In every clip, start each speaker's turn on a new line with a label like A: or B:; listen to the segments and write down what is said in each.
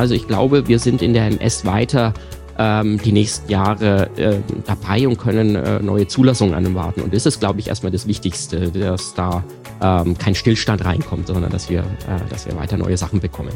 A: Also ich glaube, wir sind in der MS weiter die nächsten Jahre dabei und können neue Zulassungen anwarten. Und das ist, glaube ich, erstmal das Wichtigste, dass da kein Stillstand reinkommt, sondern dass wir weiter neue Sachen bekommen.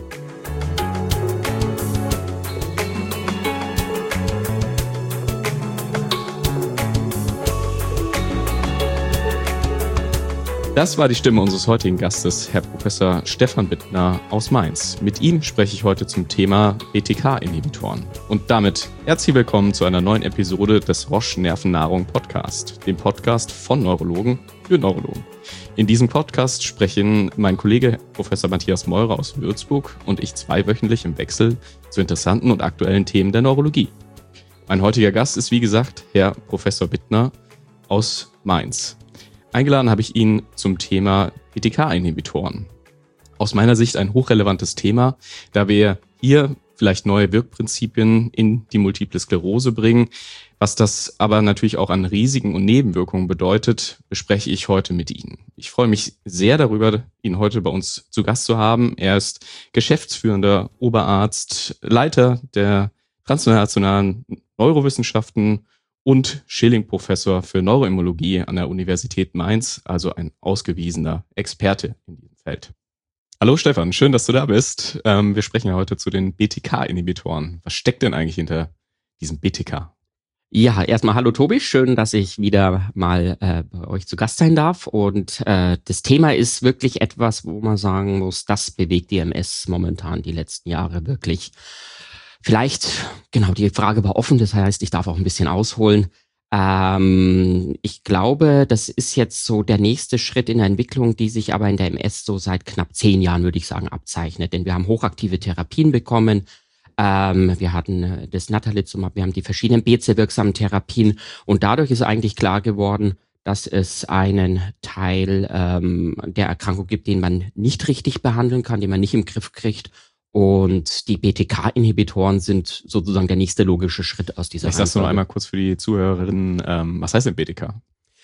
B: Das war die Stimme unseres heutigen Gastes, Herr Professor Stefan Bittner aus Mainz. Mit ihm spreche ich heute zum Thema BTK-Inhibitoren. Und damit herzlich willkommen zu einer neuen Episode des Roche Nervennahrung Podcast, dem Podcast von Neurologen für Neurologen. In diesem Podcast sprechen mein Kollege Professor Matthias Meurer aus Würzburg und ich zweiwöchentlich im Wechsel zu interessanten und aktuellen Themen der Neurologie. Mein heutiger Gast ist, wie gesagt, Herr Professor Bittner aus Mainz. Eingeladen habe ich ihn zum Thema BTK-Inhibitoren. Aus meiner Sicht ein hochrelevantes Thema, da wir hier vielleicht neue Wirkprinzipien in die Multiple Sklerose bringen. Was das aber natürlich auch an Risiken und Nebenwirkungen bedeutet, bespreche ich heute mit Ihnen. Ich freue mich sehr darüber, ihn heute bei uns zu Gast zu haben. Er ist geschäftsführender Oberarzt, Leiter der transnationalen Neurowissenschaften und Schilling-Professor für Neuroimmunologie an der Universität Mainz, also ein ausgewiesener Experte in diesem Feld. Hallo Stefan, schön, dass du da bist. Wir sprechen ja heute zu den BTK-Inhibitoren. Was steckt denn eigentlich hinter diesem BTK?
A: Ja, erstmal hallo Tobi, schön, dass ich wieder mal bei euch zu Gast sein darf. Und das Thema ist wirklich etwas, wo man sagen muss, das bewegt die MS momentan die letzten Jahre wirklich. Vielleicht, genau, die Frage war offen, das heißt, ich darf auch ein bisschen ausholen. Ich glaube, das ist jetzt so der nächste Schritt in der Entwicklung, die sich aber in der MS so seit knapp 10 Jahren, würde ich sagen, abzeichnet. Denn wir haben hochaktive Therapien bekommen. Wir hatten das Natalizumab, wir haben die verschiedenen B-Zell-wirksamen Therapien. Und dadurch ist eigentlich klar geworden, dass es einen Teil der Erkrankung gibt, den man nicht richtig behandeln kann, den man nicht im Griff kriegt. Und die BTK-Inhibitoren sind sozusagen der nächste logische Schritt aus dieser
B: Ich sag's noch einmal kurz für die Zuhörerinnen, was heißt denn BTK?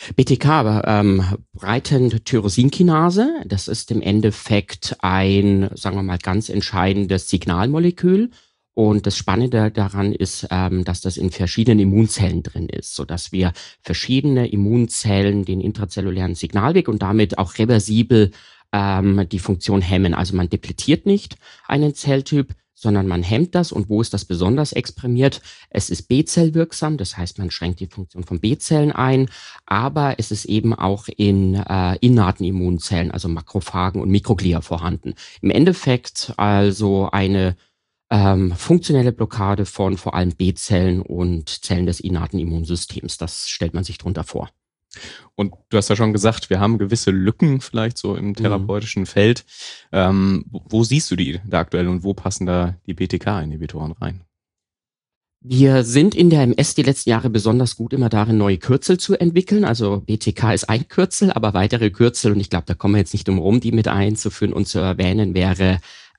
A: BTK, Breiten-Tyrosinkinase, das ist im Endeffekt ein, sagen wir mal, ganz entscheidendes Signalmolekül. Und das Spannende daran ist, dass das in verschiedenen Immunzellen drin ist, sodass wir verschiedene Immunzellen den intrazellulären Signalweg und damit auch reversibel die Funktion hemmen. Also man depletiert nicht einen Zelltyp, sondern man hemmt das. Und wo ist das besonders exprimiert? Es ist B-Zell-wirksam, das heißt, man schränkt die Funktion von B-Zellen ein, aber es ist eben auch in innaten Immunzellen, also Makrophagen und Mikroglia vorhanden. Im Endeffekt also eine funktionelle Blockade von vor allem B-Zellen und Zellen des innaten Immunsystems. Das stellt man sich drunter vor.
B: Und du hast ja schon gesagt, wir haben gewisse Lücken vielleicht so im therapeutischen Feld. Wo siehst du die da aktuell und wo passen da die BTK-Inhibitoren rein?
A: Wir sind in der MS die letzten Jahre besonders gut immer darin, neue Kürzel zu entwickeln. Also BTK ist ein Kürzel, aber weitere Kürzel, und ich glaube, da kommen wir jetzt nicht drum rum, die mit einzuführen und zu erwähnen, wäre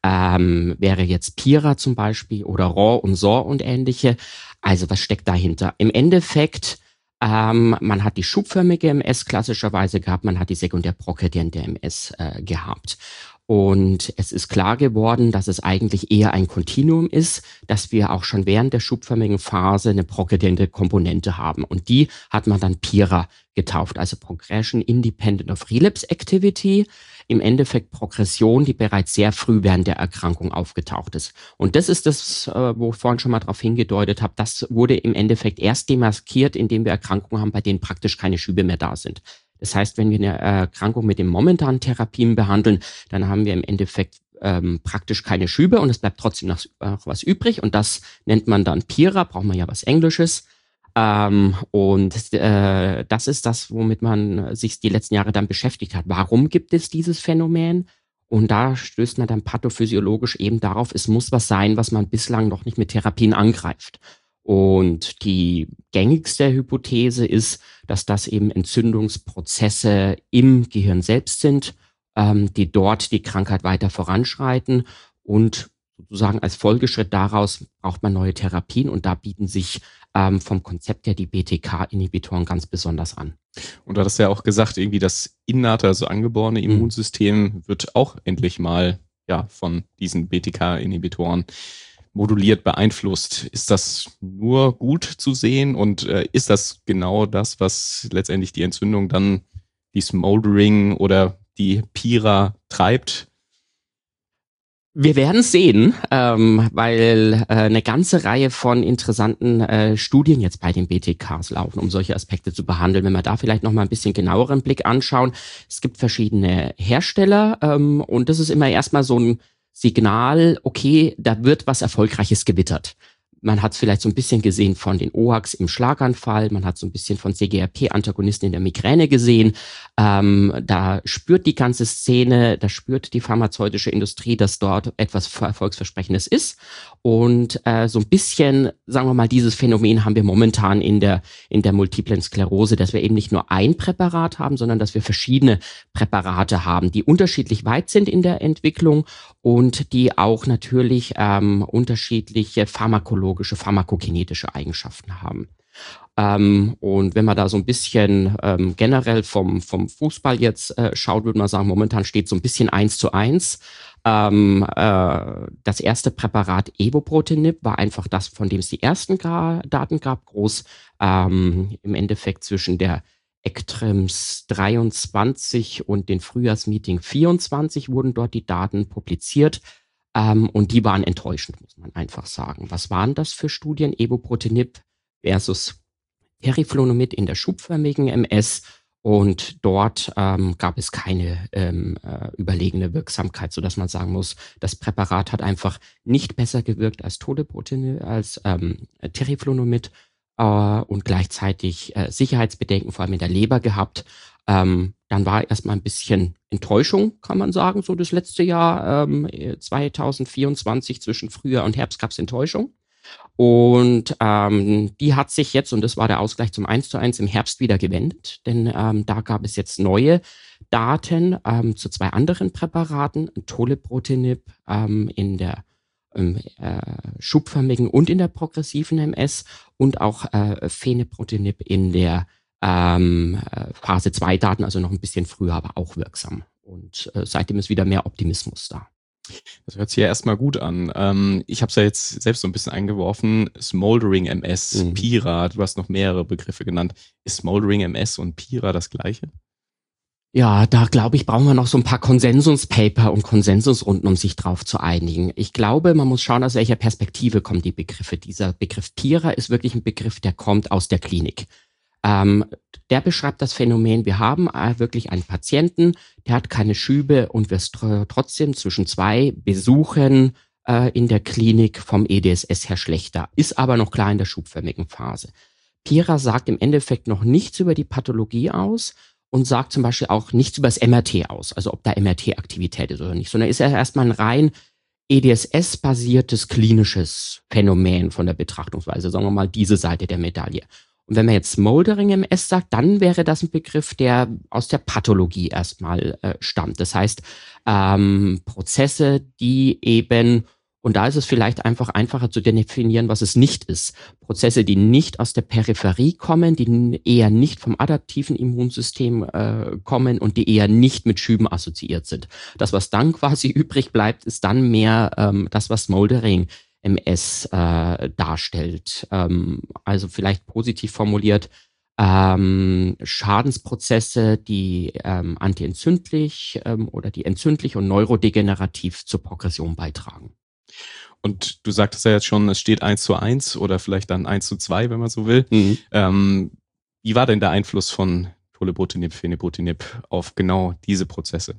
A: jetzt PIRA zum Beispiel oder ROR und SOR und ähnliche. Also was steckt dahinter? Im Endeffekt man hat die schubförmige MS klassischerweise gehabt, man hat die sekundär-progrediente MS gehabt. Und es ist klar geworden, dass es eigentlich eher ein Kontinuum ist, dass wir auch schon während der schubförmigen Phase eine progrediente Komponente haben. Und die hat man dann PIRA getauft, also Progression Independent of Relapse Activity. Im Endeffekt Progression, die bereits sehr früh während der Erkrankung aufgetaucht ist. Und das ist das, wo ich vorhin schon mal darauf hingedeutet habe, das wurde im Endeffekt erst demaskiert, indem wir Erkrankungen haben, bei denen praktisch keine Schübe mehr da sind. Das heißt, wenn wir eine Erkrankung mit den momentanen Therapien behandeln, dann haben wir im Endeffekt praktisch keine Schübe und es bleibt trotzdem noch was übrig. Und das nennt man dann PIRA, braucht man ja was Englisches. Das ist das, womit man sich die letzten Jahre dann beschäftigt hat. Warum gibt es dieses Phänomen? Und da stößt man dann pathophysiologisch eben darauf, es muss was sein, was man bislang noch nicht mit Therapien angreift. Und die gängigste Hypothese ist, dass das eben Entzündungsprozesse im Gehirn selbst sind, die dort die Krankheit weiter voranschreiten. Und sozusagen als Folgeschritt daraus braucht man neue Therapien. Und da bieten sich vom Konzept her die BTK-Inhibitoren ganz besonders an.
B: Und du hast ja auch gesagt, irgendwie das innate, also angeborene Immunsystem wird auch endlich mal von diesen BTK-Inhibitoren moduliert, beeinflusst. Ist das nur gut zu sehen und ist das genau das, was letztendlich die Entzündung dann, die Smoldering oder die PIRA treibt?
A: Wir werden sehen, weil eine ganze Reihe von interessanten Studien jetzt bei den BTKs laufen, um solche Aspekte zu behandeln. Wenn wir da vielleicht noch mal ein bisschen genaueren Blick anschauen. Es gibt verschiedene Hersteller und das ist immer erstmal so ein Signal, okay, da wird was Erfolgreiches gewittert. Man hat es vielleicht so ein bisschen gesehen von den OACs im Schlaganfall, man hat so ein bisschen von CGRP-Antagonisten in der Migräne gesehen. Da spürt die ganze Szene, da spürt die pharmazeutische Industrie, dass dort etwas Erfolgsversprechendes ist. Und so ein bisschen, sagen wir mal, dieses Phänomen haben wir momentan in der multiplen Sklerose, dass wir eben nicht nur ein Präparat haben, sondern dass wir verschiedene Präparate haben, die unterschiedlich weit sind in der Entwicklung und die auch natürlich unterschiedliche pharmakokinetische Eigenschaften haben. Und wenn man da so ein bisschen generell vom Fußball jetzt schaut, würde man sagen, momentan steht so ein bisschen 1:1. Das erste Präparat Evobrutinib war einfach das, von dem es die ersten Daten gab, groß im Endeffekt zwischen der ECTRIMS 23 und den Frühjahrsmeeting 24 wurden dort die Daten publiziert. Und die waren enttäuschend, muss man einfach sagen. Was waren das für Studien? Evobrutinib versus Teriflunomid in der schubförmigen MS. Und dort gab es keine überlegene Wirksamkeit, sodass man sagen muss, das Präparat hat einfach nicht besser gewirkt als Tolebrutinib, als Teriflunomid und gleichzeitig Sicherheitsbedenken, vor allem in der Leber gehabt. Dann war erstmal ein bisschen Enttäuschung, kann man sagen, so das letzte Jahr 2024 zwischen Frühjahr und Herbst gab es Enttäuschung. Und die hat sich jetzt, und das war der Ausgleich zum 1:1, im Herbst wieder gewendet, denn da gab es jetzt neue Daten zu zwei anderen Präparaten, Tolebrutinib in der schubförmigen und in der progressiven MS und auch Fenebrutinib in der Phase 2 Daten, also noch ein bisschen früher, aber auch wirksam. Und seitdem ist wieder mehr Optimismus da.
B: Das hört sich ja erstmal gut an. Ich habe es ja jetzt selbst so ein bisschen eingeworfen. Smoldering MS, PIRA, du hast noch mehrere Begriffe genannt. Ist Smoldering MS und PIRA das gleiche?
A: Ja, da glaube ich, brauchen wir noch so ein paar Konsensuspaper und Konsensusrunden, um sich drauf zu einigen. Ich glaube, man muss schauen, aus welcher Perspektive kommen die Begriffe. Dieser Begriff PIRA ist wirklich ein Begriff, der kommt aus der Klinik. Der beschreibt das Phänomen, wir haben wirklich einen Patienten, der hat keine Schübe und wird trotzdem zwischen zwei Besuchen in der Klinik vom EDSS her schlechter, ist aber noch klar in der schubförmigen Phase. PIRA sagt im Endeffekt noch nichts über die Pathologie aus und sagt zum Beispiel auch nichts über das MRT aus, also ob da MRT-Aktivität ist oder nicht, sondern ist ja erstmal ein rein EDSS-basiertes klinisches Phänomen von der Betrachtungsweise, sagen wir mal diese Seite der Medaille. Und wenn man jetzt Smoldering MS sagt, dann wäre das ein Begriff, der aus der Pathologie erstmal stammt. Das heißt, Prozesse, die eben, und da ist es vielleicht einfach einfacher zu definieren, was es nicht ist. Prozesse, die nicht aus der Peripherie kommen, die eher nicht vom adaptiven Immunsystem kommen und die eher nicht mit Schüben assoziiert sind. Das, was dann quasi übrig bleibt, ist dann mehr das, was Smoldering MS darstellt. Also vielleicht positiv formuliert, Schadensprozesse, die antientzündlich oder die entzündlich und neurodegenerativ zur Progression beitragen.
B: Und du sagtest ja jetzt schon, es steht 1:1 oder vielleicht dann 1:2, wenn man so will. Wie war denn der Einfluss von Tolebrutinib, Fenebrutinib auf genau diese Prozesse?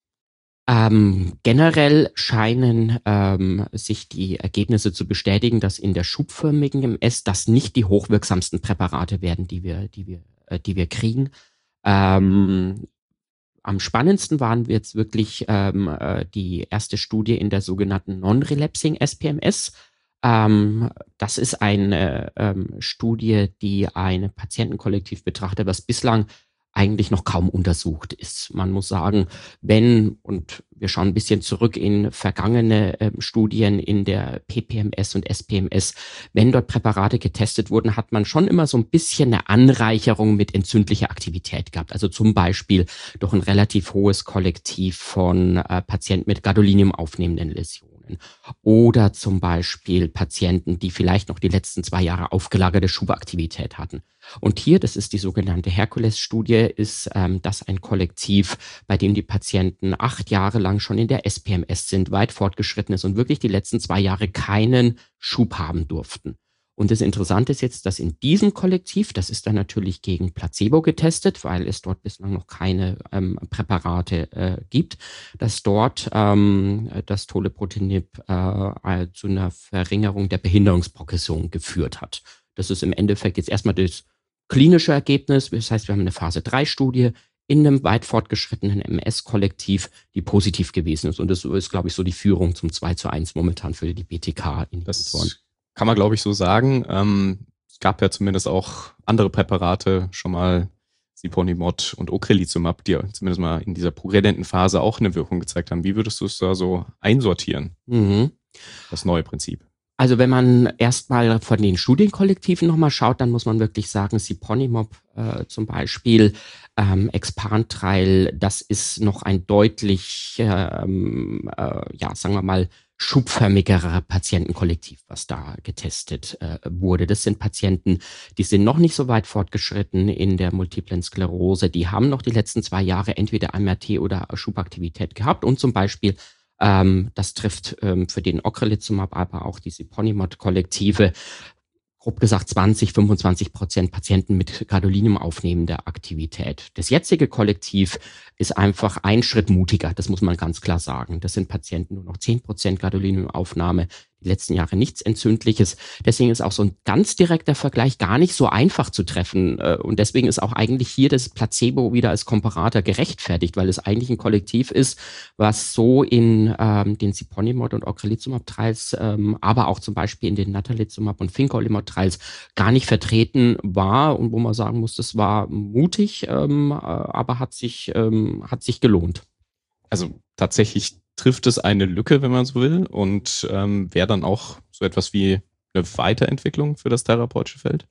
A: Generell scheinen sich die Ergebnisse zu bestätigen, dass in der schubförmigen MS das nicht die hochwirksamsten Präparate werden, die wir kriegen. Am spannendsten waren wir jetzt wirklich die erste Studie in der sogenannten Non-Relapsing SPMS. Das ist eine Studie, die eine Patientenkollektiv betrachtet, was bislang eigentlich noch kaum untersucht ist. Man muss sagen, und wir schauen ein bisschen zurück in vergangene Studien in der PPMS und SPMS, wenn dort Präparate getestet wurden, hat man schon immer so ein bisschen eine Anreicherung mit entzündlicher Aktivität gehabt. Also zum Beispiel durch ein relativ hohes Kollektiv von Patienten mit Gadolinium aufnehmenden Läsionen. Nebenwirkungen. Oder zum Beispiel Patienten, die vielleicht noch die letzten 2 Jahre aufgelagerte Schubaktivität hatten. Und hier, das ist die sogenannte Herkules-Studie, ist das ein Kollektiv, bei dem die Patienten 8 Jahre lang schon in der SPMS sind, weit fortgeschritten ist und wirklich die letzten 2 Jahre keinen Schub haben durften. Und das Interessante ist jetzt, dass in diesem Kollektiv, das ist dann natürlich gegen Placebo getestet, weil es dort bislang noch keine Präparate gibt, dass dort das Toleprotinib zu einer Verringerung der Behinderungsprogression geführt hat. Das ist im Endeffekt jetzt erstmal das klinische Ergebnis. Das heißt, wir haben eine Phase-3-Studie in einem weit fortgeschrittenen MS-Kollektiv, die positiv gewesen ist. Und das ist, glaube ich, so die Führung zum 2:1 momentan für die BTK-Inhibitoren.
B: Kann man, glaube ich, so sagen. Es gab ja zumindest auch andere Präparate, schon mal Siponimod und Ocrelizumab, die zumindest mal in dieser progredienten Phase auch eine Wirkung gezeigt haben. Wie würdest du es da so einsortieren, das neue Prinzip?
A: Also wenn man erstmal von den Studienkollektiven nochmal schaut, dann muss man wirklich sagen, Siponimod zum Beispiel, Expandtrail, das ist noch ein deutlich, sagen wir mal, schubförmigerer Patientenkollektiv, was da getestet wurde. Das sind Patienten, die sind noch nicht so weit fortgeschritten in der multiplen Sklerose. Die haben noch die letzten 2 Jahre entweder MRT oder Schubaktivität gehabt und zum Beispiel das trifft für den Ocrelizumab, aber auch die Siponimod-Kollektive, grob gesagt 20-25% Patienten mit Gadolinium aufnehmender Aktivität. Das jetzige Kollektiv ist einfach ein Schritt mutiger, das muss man ganz klar sagen. Das sind Patienten nur noch 10% Gadoliniumaufnahme, die letzten Jahre nichts Entzündliches. Deswegen ist auch so ein ganz direkter Vergleich gar nicht so einfach zu treffen. Und deswegen ist auch eigentlich hier das Placebo wieder als Komparator gerechtfertigt, weil es eigentlich ein Kollektiv ist, was so in den Siponimod- und Ocrelizumab-Trials, aber auch zum Beispiel in den Natalizumab- und Fingolimod-Trials gar nicht vertreten war und wo man sagen muss, das war mutig, aber hat sich gelohnt.
B: Also tatsächlich trifft es eine Lücke, wenn man so will, und wäre dann auch so etwas wie eine Weiterentwicklung für das therapeutische Feld?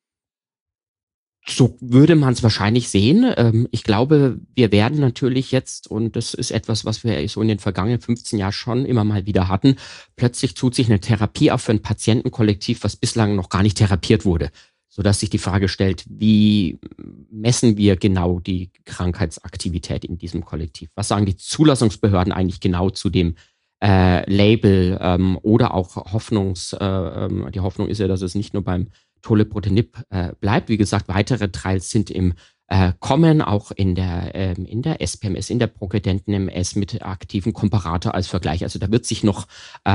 A: So würde man es wahrscheinlich sehen. Ich glaube, wir werden natürlich jetzt, und das ist etwas, was wir so in den vergangenen 15 Jahren schon immer mal wieder hatten, plötzlich tut sich eine Therapie auf für ein Patientenkollektiv, was bislang noch gar nicht therapiert wurde, sodass sich die Frage stellt, wie messen wir genau die Krankheitsaktivität in diesem Kollektiv? Was sagen die Zulassungsbehörden eigentlich genau zu dem Label oder auch die Hoffnung ist ja, dass es nicht nur beim Toleprotinib bleibt. Wie gesagt, weitere Trials sind im Kommen, auch in der SPMS, in der progredienten MS mit aktiven Komparator als Vergleich. Also da wird sich noch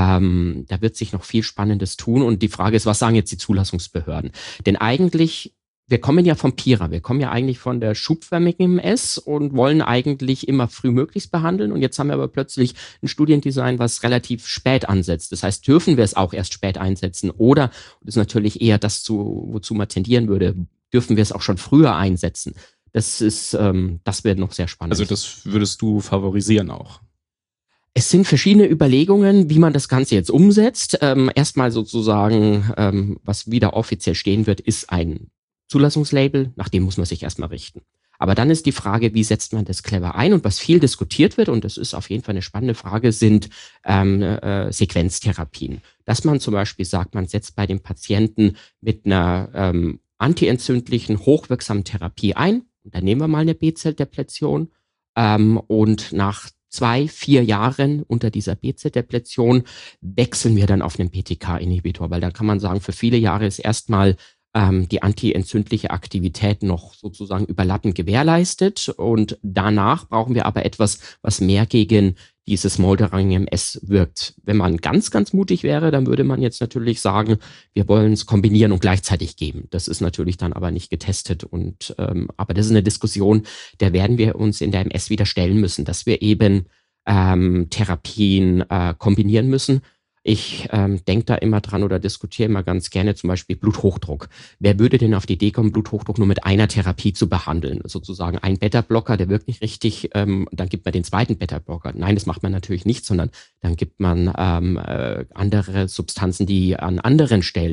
A: viel Spannendes tun. Und die Frage ist, was sagen jetzt die Zulassungsbehörden? Denn eigentlich, wir kommen ja vom PIRA, wir kommen ja eigentlich von der schubförmigen MS und wollen eigentlich immer frühmöglichst behandeln. Und jetzt haben wir aber plötzlich ein Studiendesign, was relativ spät ansetzt. Das heißt, dürfen wir es auch erst spät einsetzen? Oder, das ist natürlich eher das, wozu man tendieren würde, dürfen wir es auch schon früher einsetzen? Das wird noch sehr spannend.
B: Also das würdest du favorisieren auch?
A: Es sind verschiedene Überlegungen, wie man das Ganze jetzt umsetzt. Erstmal sozusagen, was wieder offiziell stehen wird, ist ein Zulassungslabel, nach dem muss man sich erstmal richten. Aber dann ist die Frage, wie setzt man das clever ein? Und was viel diskutiert wird, und das ist auf jeden Fall eine spannende Frage, sind Sequenztherapien. Dass man zum Beispiel sagt, man setzt bei dem Patienten mit einer antientzündlichen, hochwirksamen Therapie ein. Und dann nehmen wir mal eine B-Zelldepletion. Und nach 2-4 Jahren unter dieser B-Zelldepletion wechseln wir dann auf einen BTK-Inhibitor, weil dann kann man sagen, für viele Jahre ist erstmal die antientzündliche Aktivität noch sozusagen überlappend gewährleistet. Und danach brauchen wir aber etwas, was mehr gegen dieses Smoldering MS wirkt. Wenn man ganz, ganz mutig wäre, dann würde man jetzt natürlich sagen, wir wollen es kombinieren und gleichzeitig geben. Das ist natürlich dann aber nicht getestet. Aber das ist eine Diskussion, der werden wir uns in der MS wieder stellen müssen, dass wir eben Therapien kombinieren müssen. Ich denke da immer dran oder diskutiere immer ganz gerne zum Beispiel Bluthochdruck. Wer würde denn auf die Idee kommen, Bluthochdruck nur mit einer Therapie zu behandeln? Sozusagen ein Beta-Blocker, der wirkt nicht richtig, dann gibt man den zweiten Beta-Blocker. Nein, das macht man natürlich nicht, sondern dann gibt man andere Substanzen, die an anderen Stellen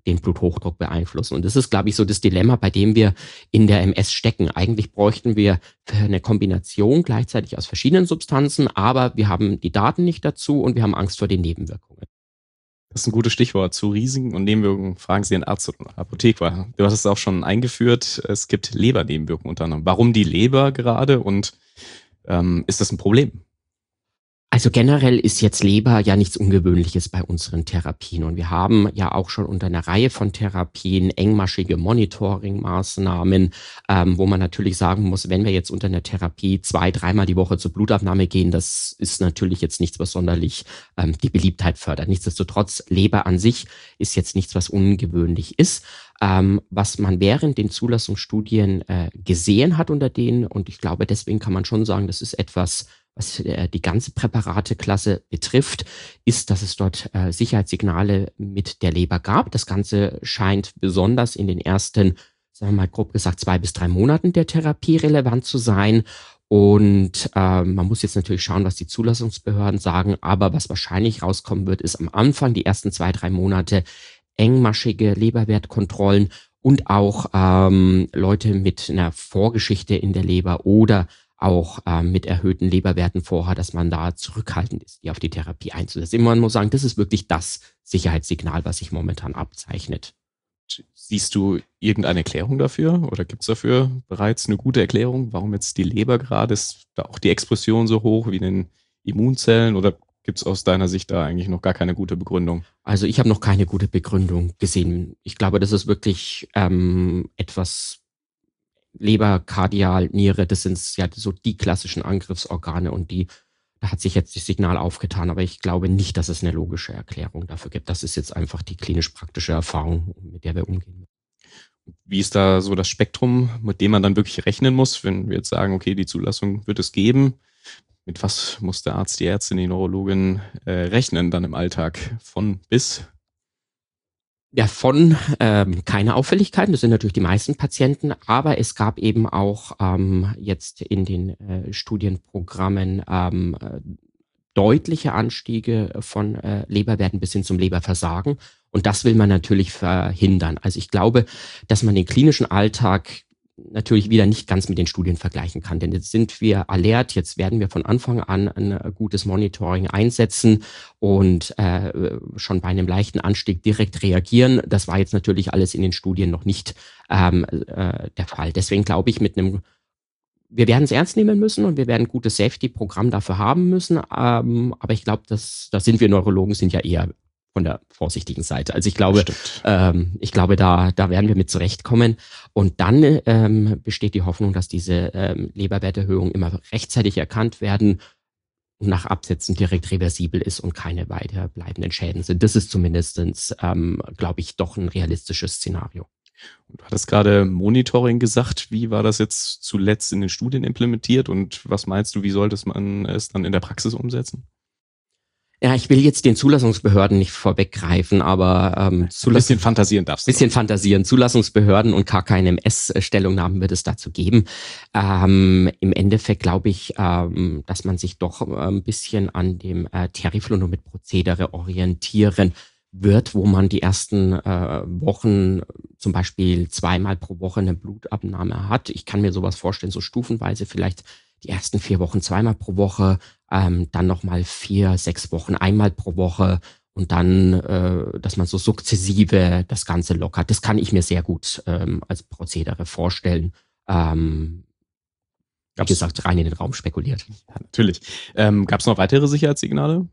A: den Bluthochdruck beeinflussen. Und das ist, glaube ich, so das Dilemma, bei dem wir in der MS stecken. Eigentlich bräuchten wir für eine Kombination gleichzeitig aus verschiedenen Substanzen, aber wir haben die Daten nicht dazu und wir haben Angst vor den Nebenwirkungen.
B: Das ist ein gutes Stichwort. Zu Risiken und Nebenwirkungen fragen Sie einen Arzt oder Apotheker. Du hast es auch schon eingeführt. Es gibt Lebernebenwirkungen unter anderem. Warum die Leber gerade und ist das ein Problem?
A: Also generell ist jetzt Leber ja nichts Ungewöhnliches bei unseren Therapien. Und wir haben ja auch schon unter einer Reihe von Therapien engmaschige Monitoring-Maßnahmen, wo man natürlich sagen muss, wenn wir jetzt unter einer Therapie 2-3 Mal die Woche zur Blutabnahme gehen, das ist natürlich jetzt nichts, was sonderlich die Beliebtheit fördert. Nichtsdestotrotz, Leber an sich ist jetzt nichts, was ungewöhnlich ist. Was man während den Zulassungsstudien gesehen hat unter denen, und ich glaube, deswegen kann man schon sagen, das ist etwas, was die ganze Präparateklasse betrifft, ist, dass es dort Sicherheitssignale mit der Leber gab. Das Ganze scheint besonders in den ersten, sagen wir mal grob gesagt, 2 bis 3 Monaten der Therapie relevant zu sein. Und man muss jetzt natürlich schauen, was die Zulassungsbehörden sagen. Aber was wahrscheinlich rauskommen wird, ist am Anfang, die ersten 2-3 Monate, engmaschige Leberwertkontrollen und auch Leute mit einer Vorgeschichte in der Leber oder auch mit erhöhten Leberwerten vorher, dass man da zurückhaltend ist, die auf die Therapie einzusetzen. Man muss sagen, das ist wirklich das Sicherheitssignal, was sich momentan abzeichnet.
B: Siehst du irgendeine Erklärung dafür oder gibt es dafür bereits eine gute Erklärung, warum jetzt die Leber gerade ist, da auch die Expression so hoch wie in den Immunzellen, oder gibt es aus deiner Sicht da eigentlich noch gar keine gute Begründung?
A: Also ich habe noch keine gute Begründung gesehen. Ich glaube, das ist wirklich etwas Leber, Kardial, Niere, das sind ja so die klassischen Angriffsorgane und da hat sich jetzt das Signal aufgetan, aber ich glaube nicht, dass es eine logische Erklärung dafür gibt. Das ist jetzt einfach die klinisch-praktische Erfahrung, mit der wir umgehen.
B: Wie ist da so das Spektrum, mit dem man dann wirklich rechnen muss, wenn wir jetzt sagen, okay, die Zulassung wird es geben? Mit was muss der Arzt, die Ärztin, die Neurologin rechnen dann im Alltag von bis?
A: Ja, von keine Auffälligkeiten, das sind natürlich die meisten Patienten, aber es gab eben auch jetzt in den Studienprogrammen deutliche Anstiege von Leberwerten bis hin zum Leberversagen. Und das will man natürlich verhindern. Also ich glaube, dass man den klinischen Alltag natürlich wieder nicht ganz mit den Studien vergleichen kann. Denn jetzt sind wir alert, jetzt werden wir von Anfang an ein gutes Monitoring einsetzen und schon bei einem leichten Anstieg direkt reagieren. Das war jetzt natürlich alles in den Studien noch nicht der Fall. Deswegen glaube ich, wir werden es ernst nehmen müssen und wir werden ein gutes Safety-Programm dafür haben müssen. Aber ich glaube, da sind wir Neurologen sind ja eher von der vorsichtigen Seite. Also ich glaube, da werden wir mit zurechtkommen. Und dann besteht die Hoffnung, dass diese Leberwerterhöhungen immer rechtzeitig erkannt werden und nach Absetzen direkt reversibel ist und keine weiter bleibenden Schäden sind. Das ist zumindestens, glaube ich, doch ein realistisches Szenario.
B: Du hattest gerade Monitoring gesagt. Wie war das jetzt zuletzt in den Studien implementiert und was meinst du, wie sollte man es dann in der Praxis umsetzen?
A: Ja, ich will jetzt den Zulassungsbehörden nicht vorweggreifen, aber
B: ein bisschen fantasieren darfst du.
A: Bisschen fantasieren. Zulassungsbehörden und KKNMS-Stellungnahmen wird es dazu geben. Im Endeffekt glaube ich, dass man sich doch ein bisschen an dem Teriflunomid-Prozedere orientieren wird, wo man die ersten Wochen zum Beispiel 2-mal pro Woche eine Blutabnahme hat. Ich kann mir sowas vorstellen, so stufenweise vielleicht die ersten 4 Wochen 2-mal pro Woche, dann nochmal 4-6 Wochen 1-mal pro Woche und dann, dass man so sukzessive das Ganze lockert. Das kann ich mir sehr gut als Prozedere vorstellen. Wie gesagt, rein in den Raum spekuliert.
B: Ja, natürlich. Gab es noch weitere Sicherheitssignale?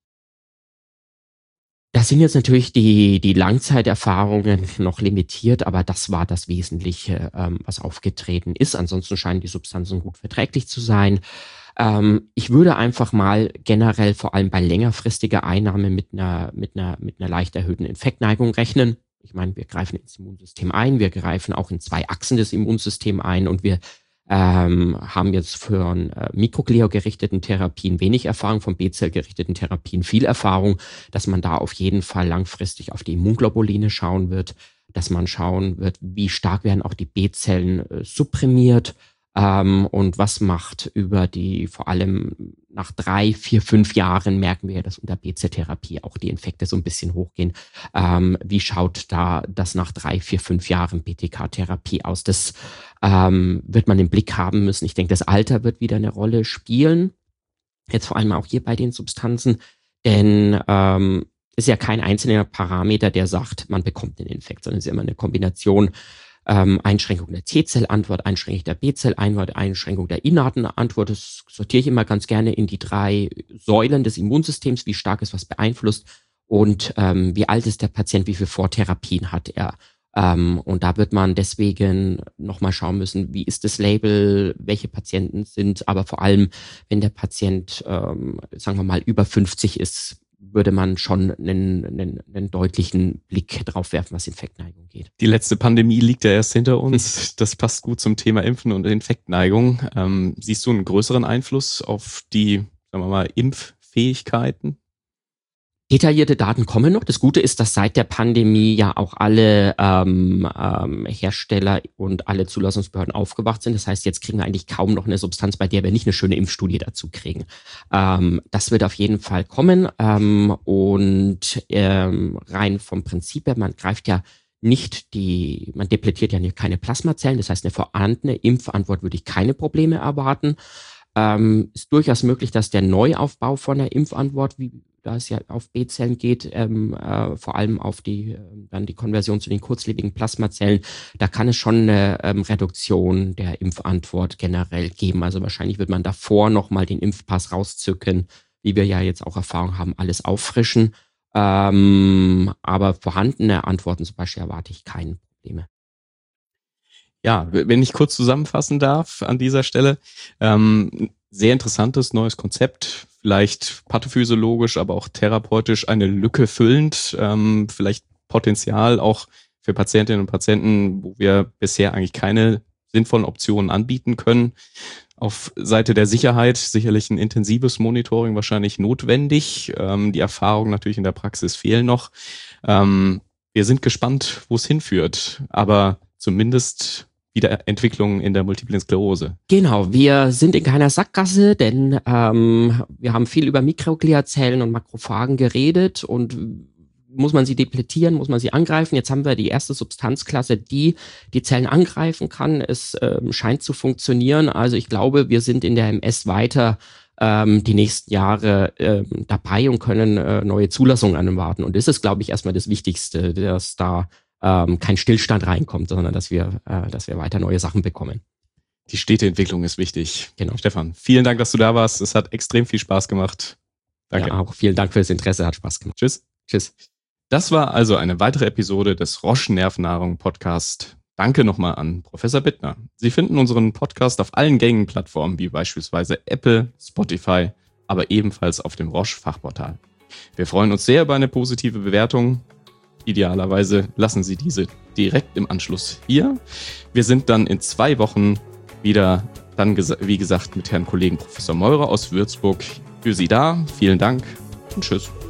A: Da sind jetzt natürlich die Langzeiterfahrungen noch limitiert, aber das war das Wesentliche, was aufgetreten ist. Ansonsten scheinen die Substanzen gut verträglich zu sein. Ich würde einfach mal generell vor allem bei längerfristiger Einnahme mit einer leicht erhöhten Infektneigung rechnen. Ich meine, wir greifen ins Immunsystem ein, wir greifen auch in 2 Achsen des Immunsystems ein und wir haben jetzt für mikrogliogerichteten Therapien wenig Erfahrung, von B-Zell-gerichteten Therapien viel Erfahrung, dass man da auf jeden Fall langfristig auf die Immunglobuline schauen wird, dass man schauen wird, wie stark werden auch die B-Zellen supprimiert, Und was macht vor allem nach 3, 4, 5 Jahren merken wir, dass unter BZ-Therapie auch die Infekte so ein bisschen hochgehen. Wie schaut da das nach 3, 4, 5 Jahren BTK-Therapie aus? Das wird man im Blick haben müssen. Ich denke, das Alter wird wieder eine Rolle spielen. Jetzt vor allem auch hier bei den Substanzen. Denn ist ja kein einzelner Parameter, der sagt, man bekommt einen Infekt, sondern es ist immer eine Kombination Einschränkung der T-Zellantwort, Einschränkung der B-Zellantwort, Einschränkung der innerten Antwort. Das sortiere ich immer ganz gerne in die 3 Säulen des Immunsystems. Wie stark ist was beeinflusst und wie alt ist der Patient, wie viele Vortherapien hat er. Und da wird man deswegen nochmal schauen müssen, wie ist das Label, welche Patienten sind, aber vor allem, wenn der Patient, sagen wir mal, über 50 ist, würde man schon einen deutlichen Blick drauf werfen, was Infektneigung geht.
B: Die letzte Pandemie liegt ja erst hinter uns. Das passt gut zum Thema Impfen und Infektneigung. Siehst du einen größeren Einfluss auf die, sagen wir mal, Impffähigkeiten?
A: Detaillierte Daten kommen noch. Das Gute ist, dass seit der Pandemie ja auch alle Hersteller und alle Zulassungsbehörden aufgewacht sind. Das heißt, jetzt kriegen wir eigentlich kaum noch eine Substanz, bei der wir nicht eine schöne Impfstudie dazu kriegen. Das wird auf jeden Fall kommen. Und rein vom Prinzip her, man depletiert ja keine Plasmazellen. Das heißt, eine vorhandene Impfantwort würde ich keine Probleme erwarten. Ist durchaus möglich, dass der Neuaufbau von der Impfantwort, da es ja auf B-Zellen geht, vor allem auf dann die Konversion zu den kurzlebigen Plasmazellen, da kann es schon eine Reduktion der Impfantwort generell geben. Also wahrscheinlich wird man davor nochmal den Impfpass rauszücken, wie wir ja jetzt auch Erfahrung haben, alles auffrischen. Aber vorhandene Antworten zum Beispiel erwarte ich keine Probleme.
B: Ja, wenn ich kurz zusammenfassen darf an dieser Stelle, sehr interessantes neues Konzept, vielleicht pathophysiologisch, aber auch therapeutisch eine Lücke füllend, vielleicht Potenzial auch für Patientinnen und Patienten, wo wir bisher eigentlich keine sinnvollen Optionen anbieten können. Auf Seite der Sicherheit sicherlich ein intensives Monitoring wahrscheinlich notwendig. Die Erfahrungen natürlich in der Praxis fehlen noch. Wir sind gespannt, wo es hinführt, aber zumindest wieder Entwicklungen in der Multiplen Sklerose.
A: Genau, wir sind in keiner Sackgasse, denn wir haben viel über Mikrogliazellen und Makrophagen geredet und muss man sie depletieren, muss man sie angreifen. Jetzt haben wir die erste Substanzklasse, die Zellen angreifen kann. Es scheint zu funktionieren. Also ich glaube, wir sind in der MS weiter die nächsten Jahre dabei und können neue Zulassungen erwarten. Und das ist, glaube ich, erstmal das Wichtigste, dass da kein Stillstand reinkommt, sondern dass wir weiter neue Sachen bekommen.
B: Die stete Entwicklung ist wichtig.
A: Genau.
B: Stefan, vielen Dank, dass du da warst. Es hat extrem viel Spaß gemacht. Danke.
A: Ja, auch vielen Dank für das Interesse, hat Spaß gemacht.
B: Tschüss.
A: Tschüss.
B: Das war also eine weitere Episode des Roche Nervennahrung Podcast. Danke nochmal an Professor Bittner. Sie finden unseren Podcast auf allen gängigen Plattformen, wie beispielsweise Apple, Spotify, aber ebenfalls auf dem Roche Fachportal. Wir freuen uns sehr über eine positive Bewertung. Idealerweise lassen Sie diese direkt im Anschluss hier. Wir sind dann in 2 Wochen wieder, wie gesagt, mit Herrn Kollegen Professor Meurer aus Würzburg für Sie da. Vielen Dank und tschüss.